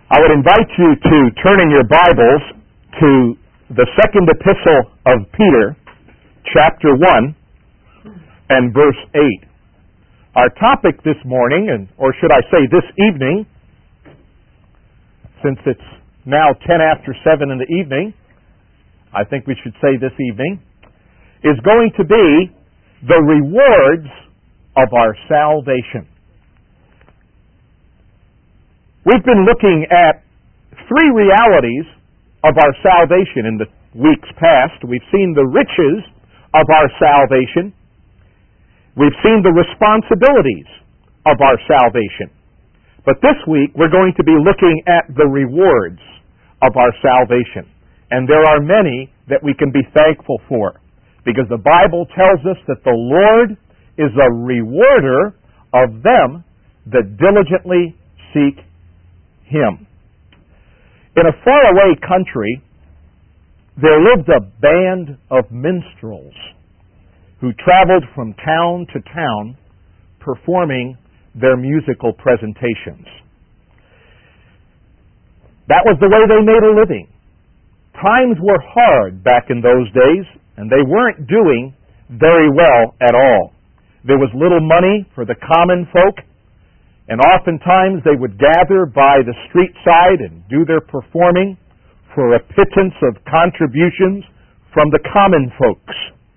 I would invite you to turn in your Bibles to the second epistle of Peter, chapter 1, and verse 8. Our topic this morning, or should I say this evening, since it's now 10 after 7 in the evening, I think we should say this evening, is going to be the rewards of our salvation. We've been looking at three realities of our salvation in the weeks past. We've seen the riches of our salvation. We've seen the responsibilities of our salvation. But this week we're going to be looking at the rewards of our salvation. And there are many that we can be thankful for, because the Bible tells us that the Lord is a rewarder of them that diligently seek Him. In a faraway country, there lived a band of minstrels who traveled from town to town performing their musical presentations. That was the way they made a living. Times were hard back in those days, and they weren't doing very well at all. There was little money for the common folk, and oftentimes they would gather by the street side and do their performing for a pittance of contributions from the common folks.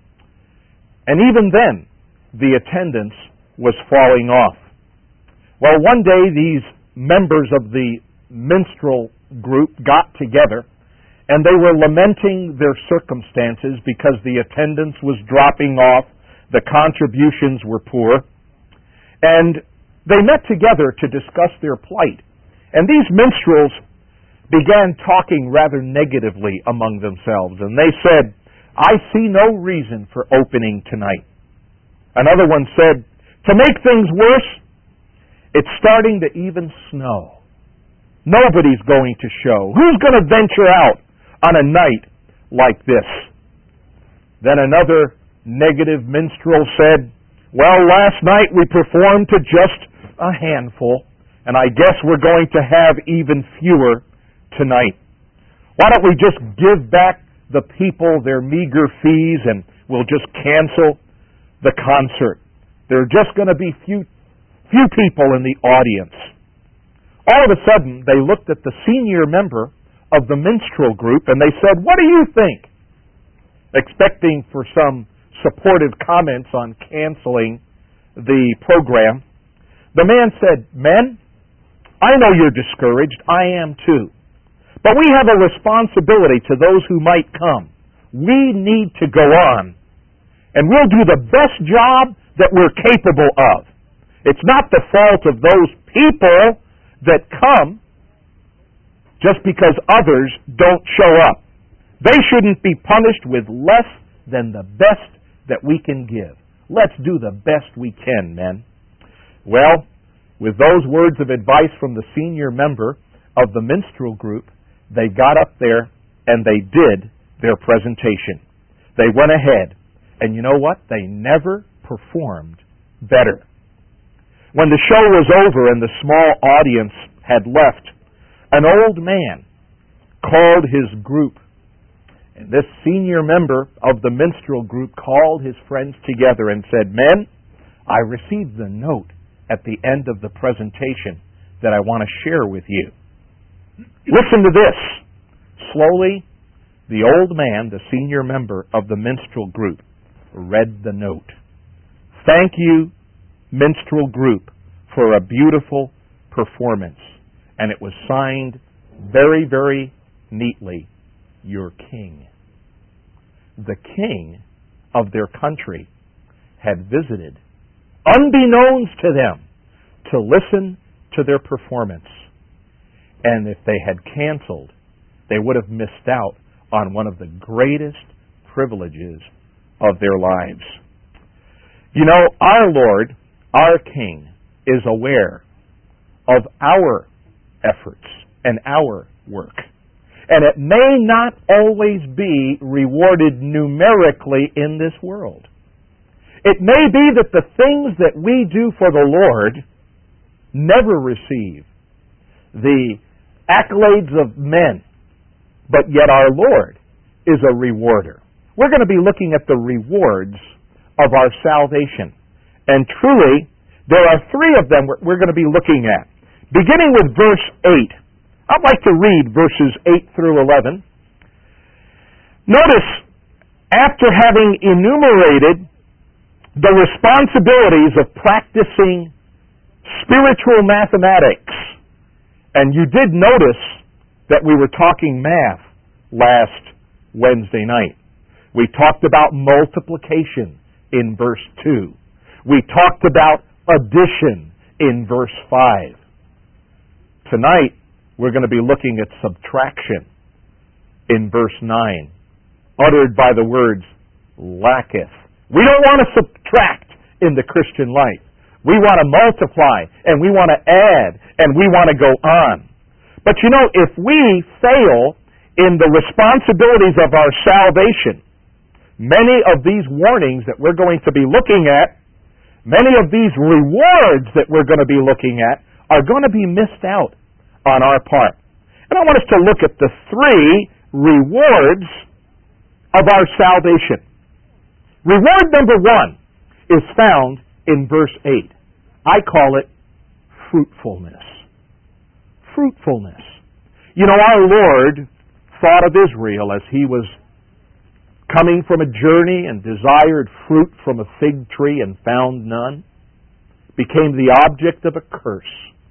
And even then, the attendance was falling off. Well, one day these members of the minstrel group got together, and they were lamenting their circumstances because the attendance was dropping off, the contributions were poor, and they met together to discuss their plight. And these minstrels began talking rather negatively among themselves. And they said, "I see no reason for opening tonight." Another one said, "To make things worse, it's starting to even snow. Nobody's going to show. Who's going to venture out on a night like this?" Then another negative minstrel said, "Well, last night we performed to just a handful, and I guess we're going to have even fewer tonight. Why don't we just give back the people their meager fees and we'll just cancel the concert? There are just going to be few people in the audience." All of a sudden, they looked at the senior member of the minstrel group and they said, "What do you think?" Expecting for some supportive comments on canceling the program. The man said, "Men, I know you're discouraged. I am too. But we have a responsibility to those who might come. We need to go on. And we'll do the best job that we're capable of. It's not the fault of those people that come just because others don't show up. They shouldn't be punished with less than the best that we can give. Let's do the best we can, men." Well, with those words of advice from the senior member of the minstrel group, they got up there and they did their presentation. They went ahead, and you know what? They never performed better. When the show was over and the small audience had left, an old man called his group. And this senior member of the minstrel group called his friends together and said, "Men, I received the note at the end of the presentation that I want to share with you. Listen to this." Slowly, the old man, the senior member of the minstrel group, read the note. "Thank you, minstrel group, for a beautiful performance." And it was signed very, very neatly, "Your king." The king of their country had visited, unbeknownst to them, to listen to their performance. And if they had canceled, they would have missed out on one of the greatest privileges of their lives. You know, our Lord, our King, is aware of our efforts and our work. And it may not always be rewarded numerically in this world. It may be that the things that we do for the Lord never receive the accolades of men, but yet our Lord is a rewarder. We're going to be looking at the rewards of our salvation. And truly, there are three of them we're going to be looking at. Beginning with verse 8. I'd like to read verses 8 through 11. Notice, after having enumerated the responsibilities of practicing spiritual mathematics, and you did notice that we were talking math last Wednesday night. We talked about multiplication in verse 2. We talked about addition in verse 5. Tonight, we're going to be looking at subtraction in verse 9, uttered by the words, lacketh. We don't want to subtract in the Christian life. We want to multiply, and we want to add, and we want to go on. But you know, if we fail in the responsibilities of our salvation, many of these warnings that we're going to be looking at, many of these rewards that we're going to be looking at, are going to be missed out on our part. And I want us to look at the three rewards of our salvation. Reward number 1 is found in verse 8. I call it fruitfulness. Fruitfulness. You know, our Lord thought of Israel as He was coming from a journey and desired fruit from a fig tree and found none, became the object of a curse.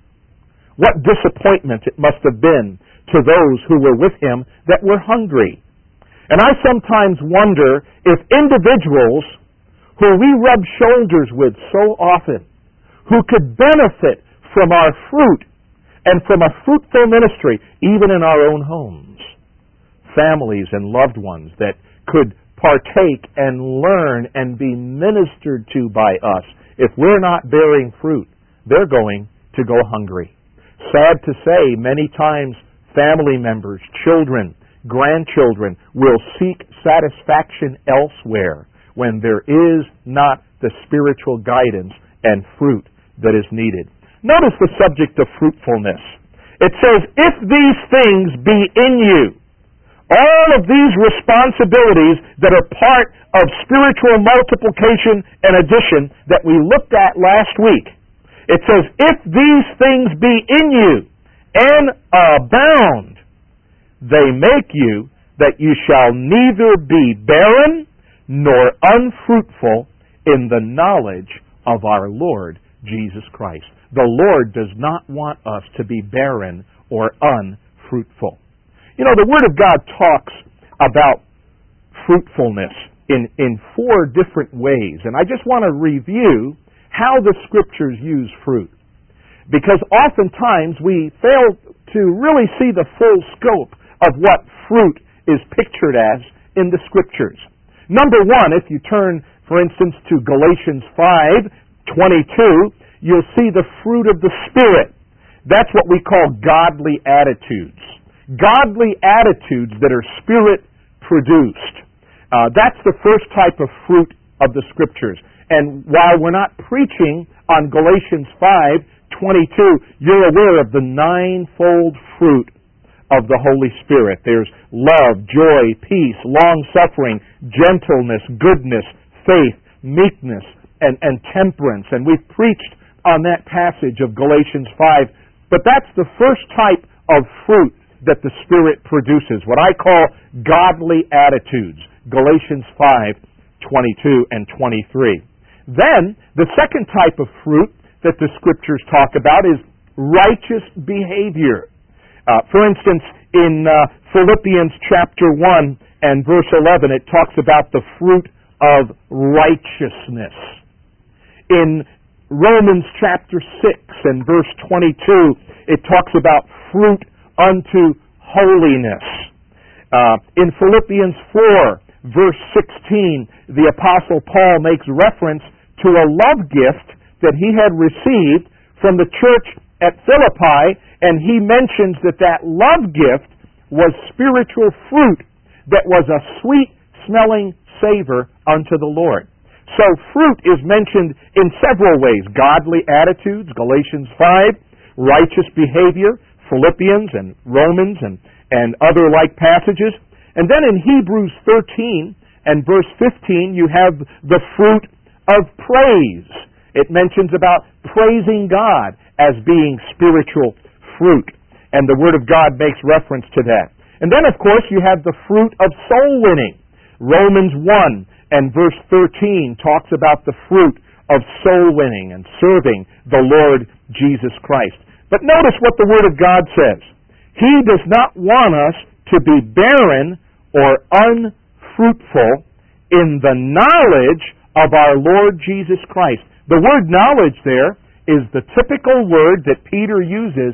What disappointment it must have been to those who were with Him that were hungry. And I sometimes wonder if individuals who we rub shoulders with so often, who could benefit from our fruit and from a fruitful ministry, even in our own homes, families and loved ones that could partake and learn and be ministered to by us. If we're not bearing fruit, they're going to go hungry. Sad to say, many times family members, children, grandchildren will seek satisfaction elsewhere when there is not the spiritual guidance and fruit that is needed. Notice the subject of fruitfulness. It says, if these things be in you, all of these responsibilities that are part of spiritual multiplication and addition that we looked at last week, it says, if these things be in you and abound, they make you that you shall neither be barren nor unfruitful in the knowledge of our Lord Jesus Christ. The Lord does not want us to be barren or unfruitful. You know, the Word of God talks about fruitfulness in 4 different ways. And I just want to review how the Scriptures use fruit. Because oftentimes we fail to really see the full scope of what fruit is pictured as in the Scriptures. Number 1, if you turn, for instance, to Galatians 5:22, you'll see the fruit of the Spirit. That's what we call godly attitudes. Godly attitudes that are Spirit-produced. That's the first type of fruit of the Scriptures. And while we're not preaching on Galatians 5:22, you're aware of the 9-fold fruit of the Holy Spirit. There's love, joy, peace, long-suffering, gentleness, goodness, faith, meekness, and temperance. And we've preached on that passage of Galatians 5. But that's the first type of fruit that the Spirit produces, what I call godly attitudes. Galatians 5:22 and 23. Then, the second type of fruit that the Scriptures talk about is righteous behavior. For instance, in Philippians chapter 1 and verse 11, it talks about the fruit of righteousness. In Romans chapter 6 and verse 22, it talks about fruit unto holiness. In Philippians 4, verse 16, the Apostle Paul makes reference to a love gift that he had received from the church at Philippi, and he mentions that that love gift was spiritual fruit that was a sweet-smelling savor unto the Lord. So fruit is mentioned in several ways. Godly attitudes, Galatians 5, righteous behavior, Philippians and Romans and other like passages. And then in Hebrews 13 and verse 15, you have the fruit of praise. It mentions about praising God as being spiritual fruit. And the Word of God makes reference to that. And then, of course, you have the fruit of soul winning. Romans 1 and verse 13 talks about the fruit of soul winning and serving the Lord Jesus Christ. But notice what the Word of God says. He does not want us to be barren or unfruitful in the knowledge of our Lord Jesus Christ. The word knowledge there is the typical word that Peter uses,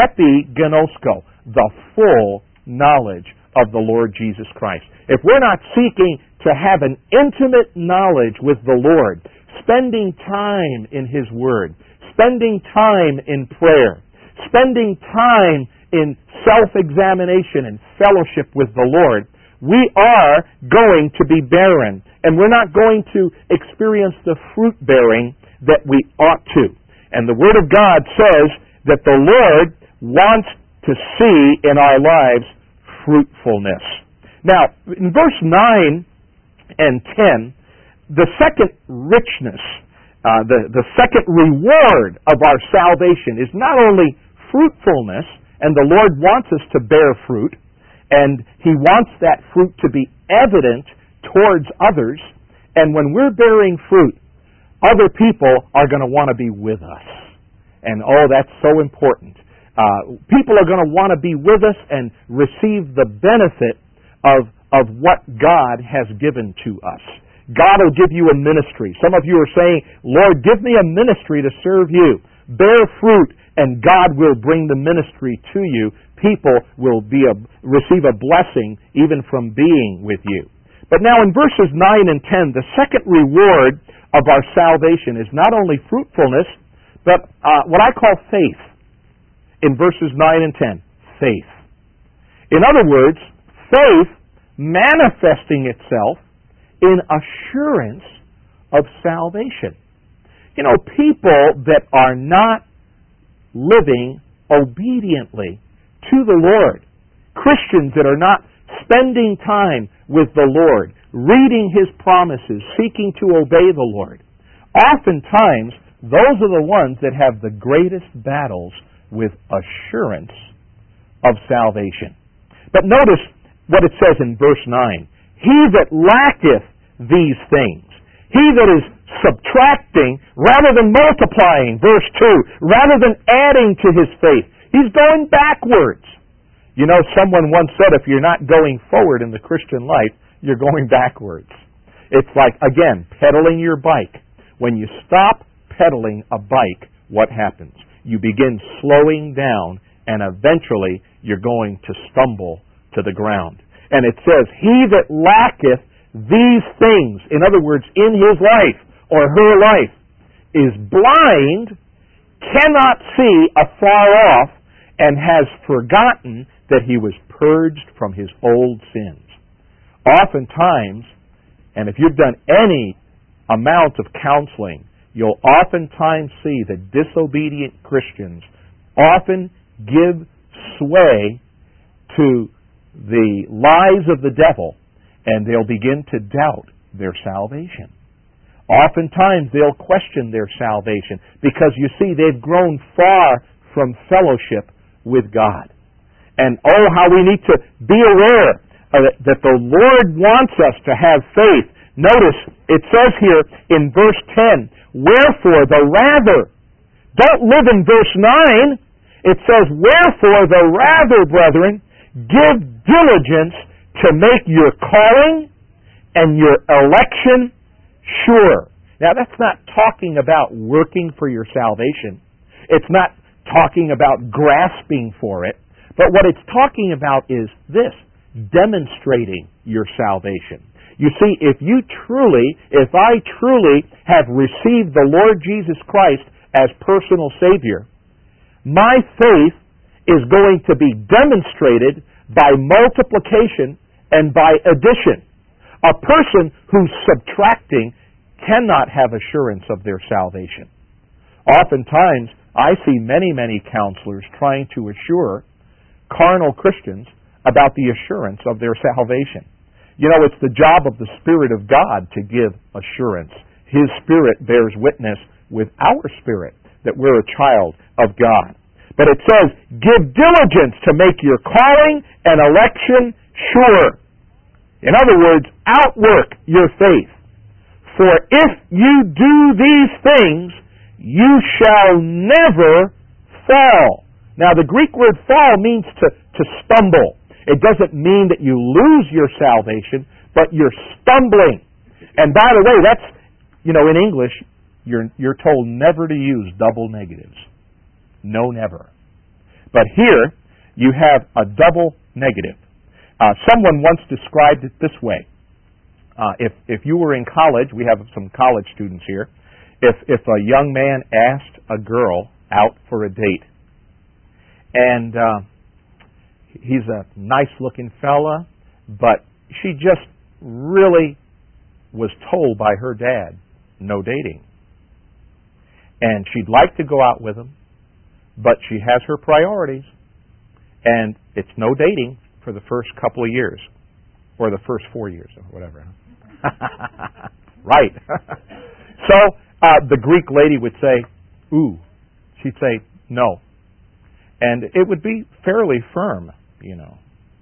epigenosko, the full knowledge of the Lord Jesus Christ. If we're not seeking to have an intimate knowledge with the Lord, spending time in His Word, spending time in prayer, spending time in self-examination and fellowship with the Lord, we are going to be barren, and we're not going to experience the fruit-bearing that we ought to. And the Word of God says that the Lord wants to see in our lives fruitfulness. Now, in verse 9 and 10, the second richness, the second reward of our salvation is not only fruitfulness, and the Lord wants us to bear fruit, and He wants that fruit to be evident towards others, and when we're bearing fruit, other people are going to want to be with us. And oh, that's so important. People are going to want to be with us and receive the benefit of what God has given to us. God will give you a ministry. Some of you are saying, Lord, give me a ministry to serve you. Bear fruit, and God will bring the ministry to you. People will receive a blessing even from being with you. But now in verses 9 and 10, the second reward of our salvation is not only fruitfulness, but what I call faith. In verses 9 and 10, faith. In other words, faith manifesting itself in assurance of salvation. You know, people that are not living obediently to the Lord, Christians that are not spending time with the Lord, reading His promises, seeking to obey the Lord, oftentimes those are the ones that have the greatest battles with assurance of salvation. But notice what it says in verse 9. He that lacketh these things, he that is subtracting rather than multiplying, verse 2, rather than adding to his faith, he's going backwards. You know, someone once said, if you're not going forward in the Christian life, you're going backwards. It's like, again, pedaling your bike. When you stop pedaling a bike, what happens? You begin slowing down, and eventually you're going to stumble to the ground. And it says, he that lacketh these things, in other words, in his life or her life, is blind, cannot see afar off, and has forgotten that he was purged from his old sins. Oftentimes, and if you've done any amount of counseling, you'll oftentimes see that disobedient Christians often give sway to the lies of the devil, and they'll begin to doubt their salvation. Oftentimes they'll question their salvation because, you see, they've grown far from fellowship with God. And oh, how we need to be aware that the Lord wants us to have faith. Notice, it says here in verse 10, wherefore the rather. Don't live in verse 9. It says, wherefore the rather, brethren, give diligence to make your calling and your election sure. Now, that's not talking about working for your salvation. It's not talking about grasping for it. But what it's talking about is this, demonstrating your salvation. You see, if I truly have received the Lord Jesus Christ as personal Savior, my faith is going to be demonstrated by multiplication and by addition. A person who's subtracting cannot have assurance of their salvation. Oftentimes, I see many, many counselors trying to assure carnal Christians about the assurance of their salvation. You know, it's the job of the Spirit of God to give assurance. His Spirit bears witness with our spirit that we're a child of God. But it says, give diligence to make your calling and election sure. In other words, outwork your faith. For if you do these things, you shall never fall. Now, the Greek word fall means to stumble. It doesn't mean that you lose your salvation, but you're stumbling. And by the way, that's, you know, in English, you're told never to use double negatives. No, never. But here, you have a double negative. Someone once described it this way. If you were in college, we have some college students here, if a young man asked a girl out for a date, and he's a nice-looking fella, but she just really was told by her dad, no dating. And she'd like to go out with him, but she has her priorities, and it's no dating for the first couple of years, or the first 4 years, or whatever. Right. So the Greek lady would say, ooh. She'd say, no. And it would be fairly firm, you know.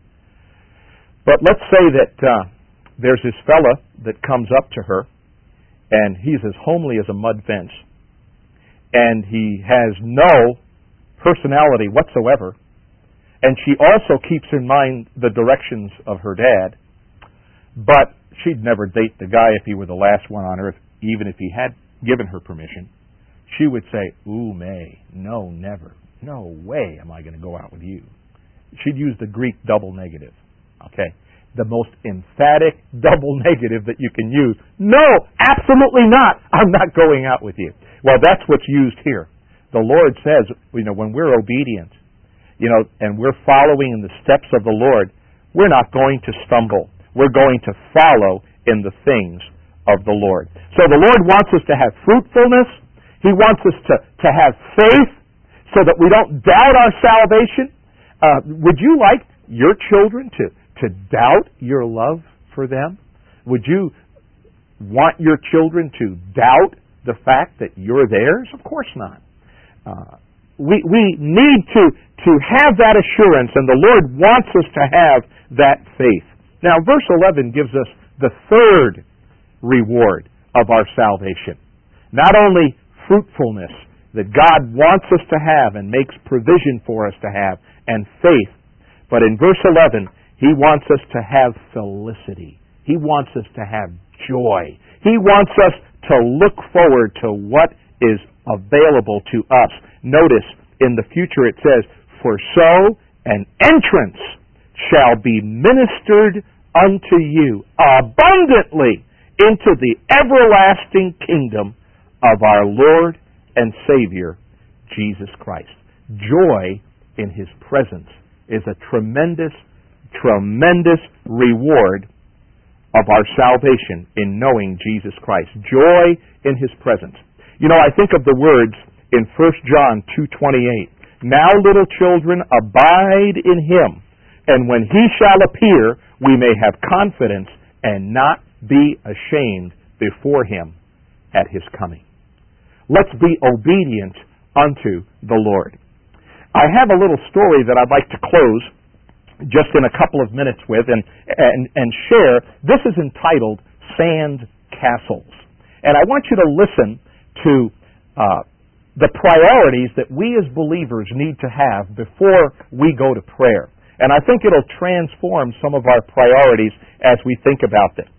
But let's say that there's this fella that comes up to her, and he's as homely as a mud fence, and he has no personality whatsoever, and she also keeps in mind the directions of her dad, but she'd never date the guy if he were the last one on earth, even if he had given her permission. She would say, ooh, May, no, never. No way am I going to go out with you. She'd use the Greek double negative, okay? The most emphatic double negative that you can use. No, absolutely not. I'm not going out with you. Well, that's what's used here. The Lord says, you know, when we're obedient, you know, and we're following in the steps of the Lord, we're not going to stumble. We're going to follow in the things of the Lord. So the Lord wants us to have fruitfulness. He wants us to have faith so that we don't doubt our salvation. Would you like your children to doubt your love for them? Would you want your children to doubt the fact that you're theirs? Of course not. We need to have that assurance, and the Lord wants us to have that faith. Now, verse 11 gives us the third reward of our salvation. Not only fruitfulness that God wants us to have and makes provision for us to have, and faith, but in verse 11, He wants us to have felicity. He wants us to have joy. He wants us to look forward to what is available to us. Notice, in the future it says, for so an entrance shall be ministered unto you abundantly into the everlasting kingdom of our Lord and Savior, Jesus Christ. Joy in His presence is a tremendous, tremendous reward of our salvation in knowing Jesus Christ. Joy in His presence. You know, I think of the words in 1 John 2:28. Now, little children, abide in Him, and when He shall appear, we may have confidence and not be ashamed before Him at His coming. Let's be obedient unto the Lord. I have a little story that I'd like to close just in a couple of minutes with and share. This is entitled Sand Castles. And I want you to listen to the priorities that we as believers need to have before we go to prayer. And I think it'll transform some of our priorities as we think about this.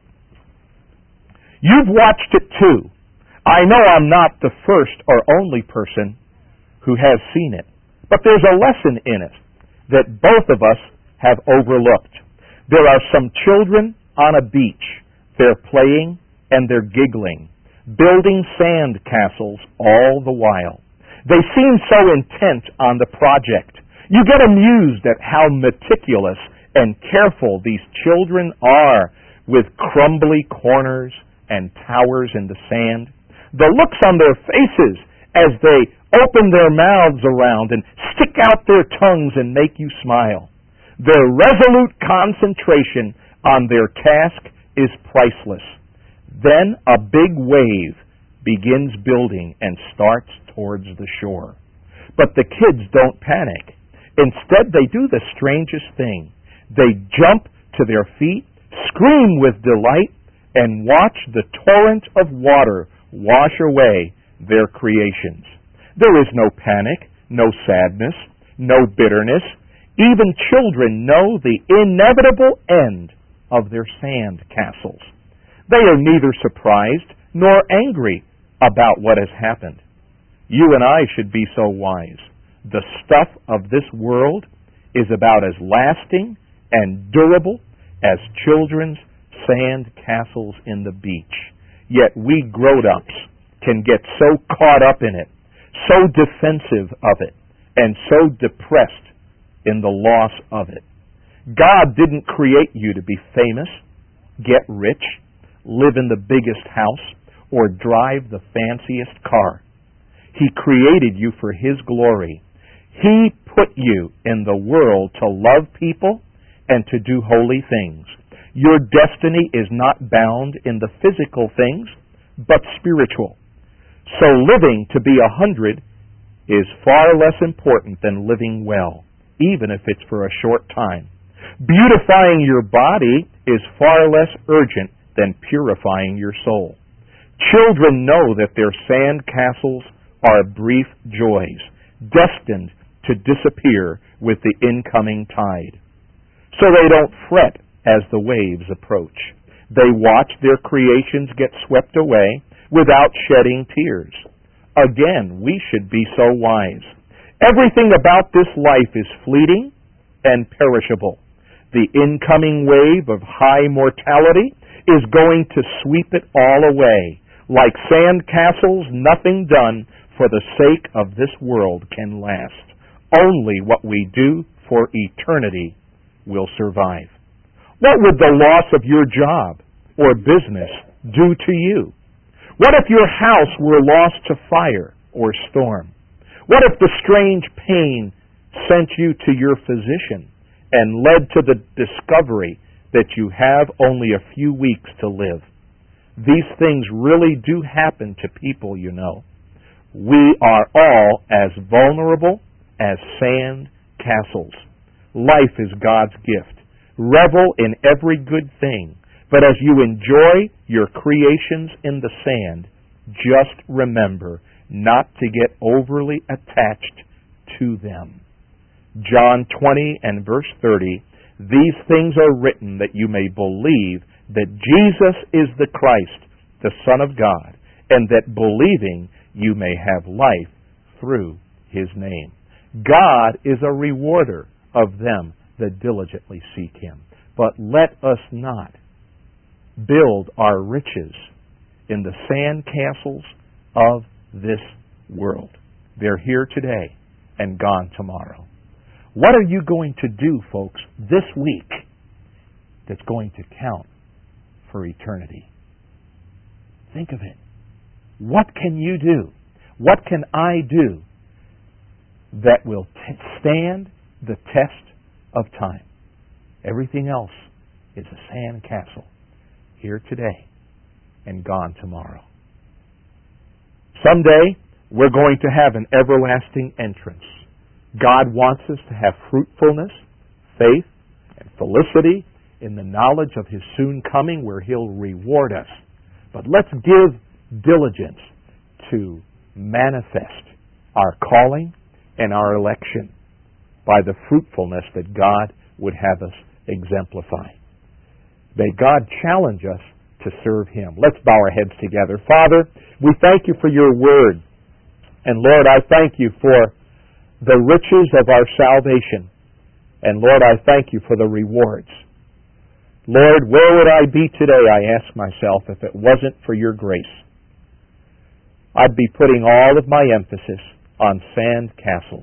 You've watched it too. I know I'm not the first or only person who has seen it, but there's a lesson in it that both of us have overlooked. There are some children on a beach. They're playing and they're giggling, building sand castles all the while. They seem so intent on the project. You get amused at how meticulous and careful these children are with crumbly corners and towers in the sand. The looks on their faces as they open their mouths around and stick out their tongues and make you smile. Their resolute concentration on their task is priceless. Then a big wave begins building and starts towards the shore. But the kids don't panic. Instead, they do the strangest thing. They jump to their feet, scream with delight, and watch the torrent of water wash away their creations. There is no panic, no sadness, no bitterness. Even children know the inevitable end of their sand castles. They are neither surprised nor angry about what has happened. You and I should be so wise. The stuff of this world is about as lasting and durable as children's sand castles in the beach. Yet we grown-ups can get so caught up in it, so defensive of it, and so depressed in the loss of it. God didn't create you to be famous, get rich, live in the biggest house, or drive the fanciest car. He created you for His glory. He put you in the world to love people and to do holy things. Your destiny is not bound in the physical things, but spiritual. So living to be 100 is far less important than living well, even if it's for a short time. Beautifying your body is far less urgent than purifying your soul. Children know that their sand castles are brief joys, destined to disappear with the incoming tide. So they don't fret as the waves approach. They watch their creations get swept away without shedding tears. Again, we should be so wise. Everything about this life is fleeting and perishable. The incoming wave of high mortality is going to sweep it all away. Like sand castles, nothing done for the sake of this world can last. Only what we do for eternity will survive. What would the loss of your job or business do to you? What if your house were lost to fire or storm? What if the strange pain sent you to your physician and led to the discovery that you have only a few weeks to live? These things really do happen to people, you know. We are all as vulnerable as sand castles. Life is God's gift. Revel in every good thing. But as you enjoy your creations in the sand, just remember not to get overly attached to them. John 20 and verse 30, these things are written that you may believe that Jesus is the Christ, the Son of God, and that believing you may have life through His name. God is a rewarder of them that diligently seek Him. But let us not build our riches in the sand castles of this world. They're here today and gone tomorrow. What are you going to do, folks, this week that's going to count for eternity? Think of it. What can you do? What can I do that will stand the test of time? Everything else is a sand castle, here today and gone tomorrow. Someday, we're going to have an everlasting entrance. God wants us to have fruitfulness, faith, and felicity in the knowledge of His soon coming, where He'll reward us. But let's give diligence to manifest our calling and our election by the fruitfulness that God would have us exemplify. May God challenge us to serve Him. Let's bow our heads together. Father, we thank You for Your Word. And Lord, I thank You for the riches of our salvation. And Lord, I thank You for the rewards. Lord, where would I be today, I ask myself, if it wasn't for Your grace? I'd be putting all of my emphasis on sand castles.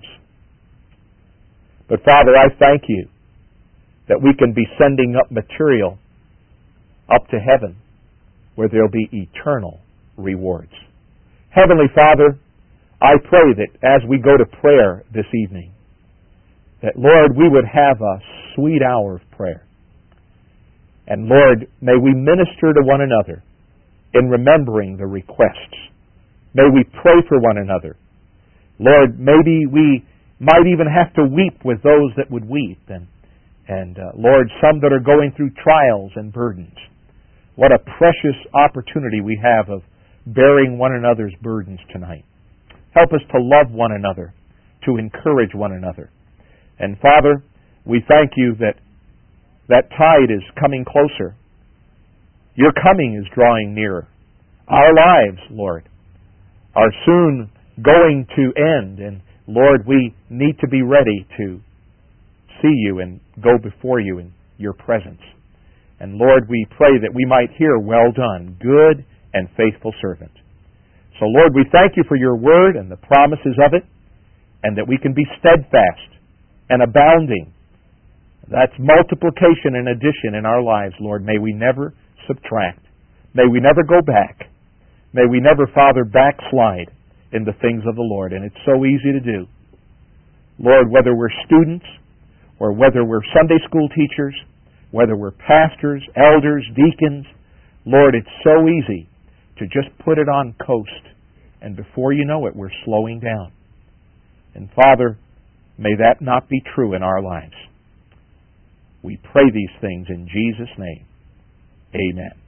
But Father, I thank You that we can be sending up material up to heaven where there'll be eternal rewards. Heavenly Father, I pray that as we go to prayer this evening, that, Lord, we would have a sweet hour of prayer. And, Lord, may we minister to one another in remembering the requests. May we pray for one another. Lord, maybe we might even have to weep with those that would weep. And Lord, some that are going through trials and burdens. What a precious opportunity we have of bearing one another's burdens tonight. Help us to love one another, to encourage one another. And Father, we thank you that that tide is coming closer. Your coming is drawing nearer. Our lives, Lord, are soon going to end. And Lord, we need to be ready to see you and go before you in your presence. And Lord, we pray that we might hear, well done, good and faithful servant. So Lord, we thank you for your word and the promises of it, and that we can be steadfast and abounding. That's multiplication and addition in our lives, Lord. May we never subtract. May we never go back. May we never, Father, backslide in the things of the Lord. And it's so easy to do. Lord, whether we're students or whether we're Sunday school teachers, whether we're pastors, elders, deacons, Lord, it's so easy to just put it on coast. And before you know it, we're slowing down. And Father, may that not be true in our lives. We pray these things in Jesus' name. Amen.